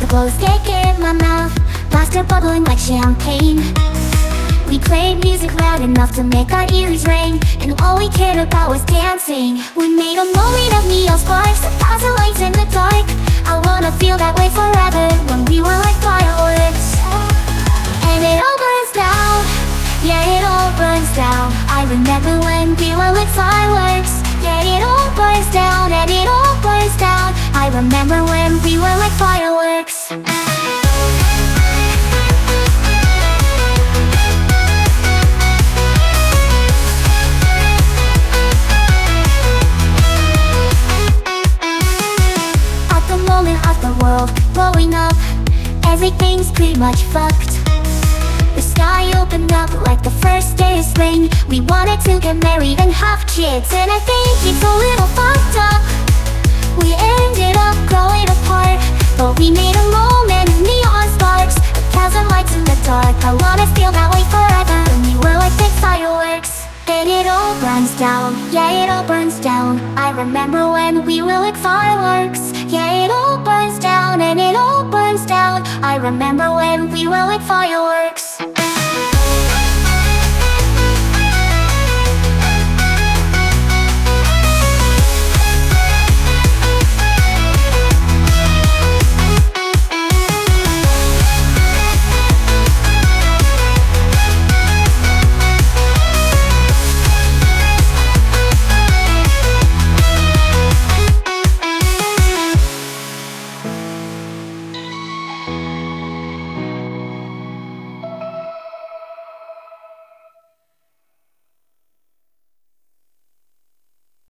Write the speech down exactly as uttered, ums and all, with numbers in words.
blow stick in my mouth, laughter bubbling like champagne. We played music loud enough to make our ears ring, and all we cared about was dancing. We made a moment of neon sparks, a thousand lights in the dark. I wanna feel that way forever, when we were like fireworks. And it all burns down, yeah, it all burns down. I remember when we were like fireworks. Yeah, it all burns down, and it all burns down. I remember when we were like fireworks. At the moment of the world blowing up, everything's pretty much fucked. The sky opened up like the first day of spring. We wanted to get married and have kids, and I think it's a little fucked up. We ended up growing apart, but we made a moment of neon sparks, a thousand lights in the dark. I wanna feel that way forever, and we were like big fireworks. And it all burns down, yeah, it all burns down. I remember when we were like fireworks. Yeah, it all burns down, and it all burns down. I remember when we were like fireworks.